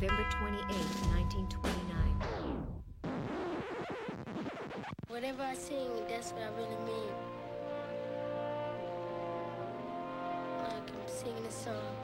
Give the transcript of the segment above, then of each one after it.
November 28, 1929. Whatever I sing, that's what I really mean. Like I'm singing a song.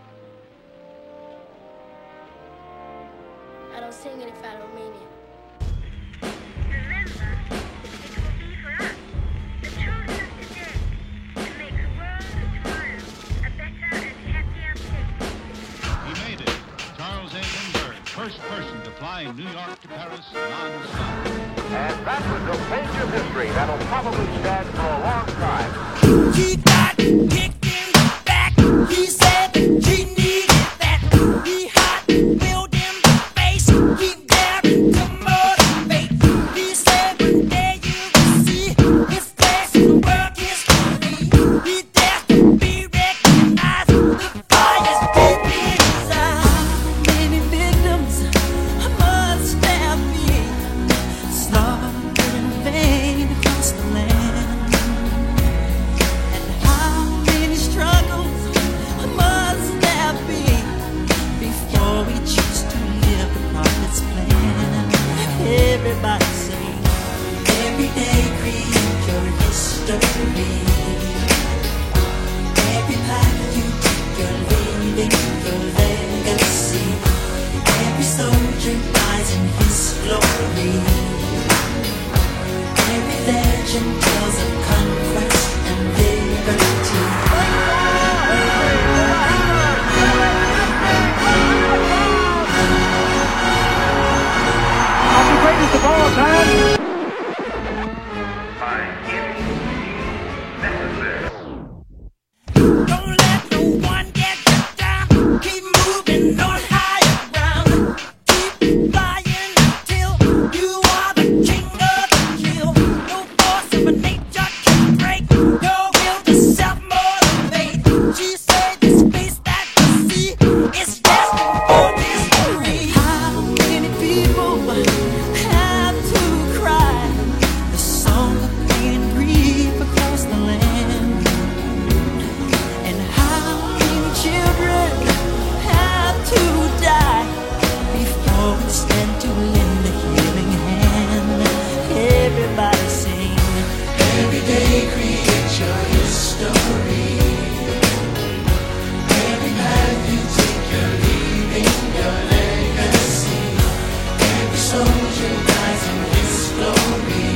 I don't sing it if I don't mean it. Remember, it will be for us, the children of today, to make the world of tomorrow a better and happier place. He made it. Charles A. Lindbergh, first person to fly New York to Paris non-stop. And that was a page of history that'll probably stand for a long time. He got kicked in the back. He said he needed that. He hot, willed in the face. He dared to motivate. He said one day you will see his face in world history. He dared to be recognized. The fire's deep in his eyes. How many victims must there be? Slaughtered in vain across the land. And how many struggles must there be before we choose to live the prophet's plan? Everybody sing. Every day create your history. Every path you take, you're leaving your legacy. Every soldier dies in his glory. Every legend tells of conquest and liberty. Don't let no one get you down. Keep moving on higher ground. Keep flying until you are the king of the kill. No force of nature can break your will to self-motivate. She said the space that you see is destined for history. How many people have to cry the song of pain and grief across the land? And how many children have to die before we stand to lend a healing hand? Everybody sing. Every day create your history. Every path you take, you're leaving your legacy. Every soldier dies in his glory.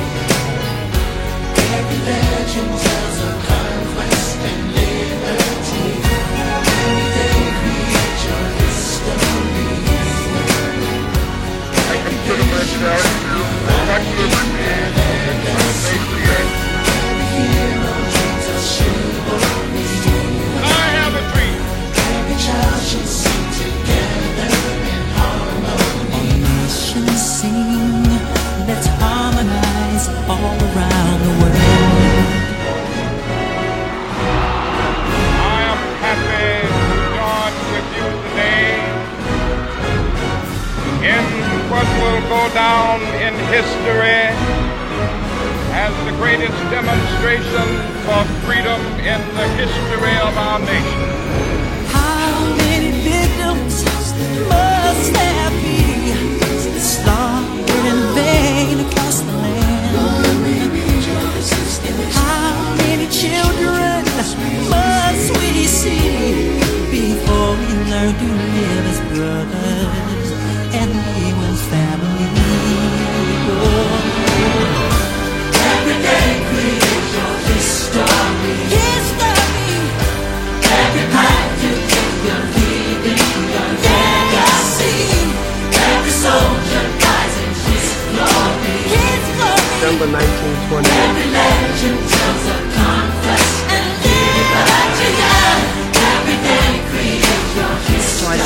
Every legend tells of conquest and liberty. Every day create your history. Every hero dreams of chivalry. I have a dream. Every child should sing together in harmony. All nations sing, let's harmonize all around the world. I am happy to join with you today in what will go down in history as the greatest demonstration for freedom in the history of our nation. How many victims must there be? Slaughtered in vain across the land. How many children must we see before we learn to live as brothers and live as family? Every day create your history. Every path you take, you're leaving your legacy. Every soldier dies in his glory. December 1928. Every legend tells of conquest and liberty. Every day create your history.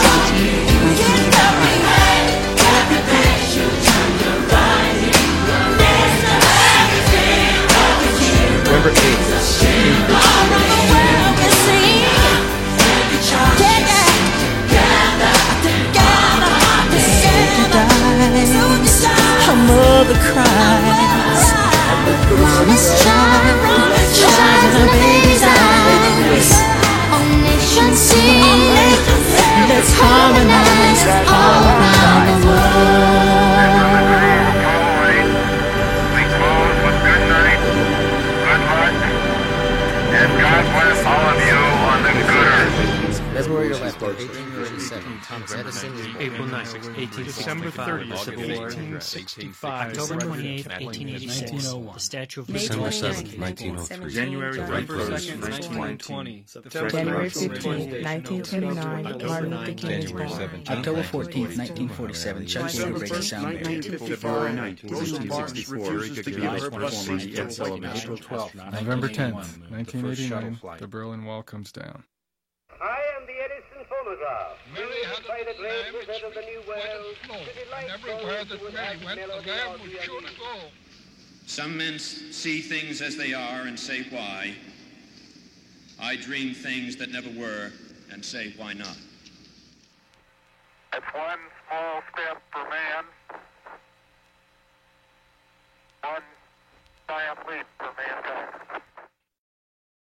Every page you turn, you're writing your legacy. Every hero November 8th. Every child together a mother cries. Promise child, shines in a baby's eyes. All nations sing. Let's harmonize all April 9th, 1865. December 30th, Civil War. 1865. October 28th, 1886. 1901. The Statue of December Liberty. 7th, 1903. January 1st, 1920. January 15th, 1929, Martin Luther King's born. October 14th, 1947, Chuck Yeager breaks the sound barrier. February 19th, 1964, November 10th, 1989, the Berlin Wall comes down. I am the Edison phonograph. Mary had by the a great lamb which wizard of the New World. and everywhere that Mary went, the lamb would surely go. Some men see things as they are and say why. I dream things that never were and say why not. That's one small step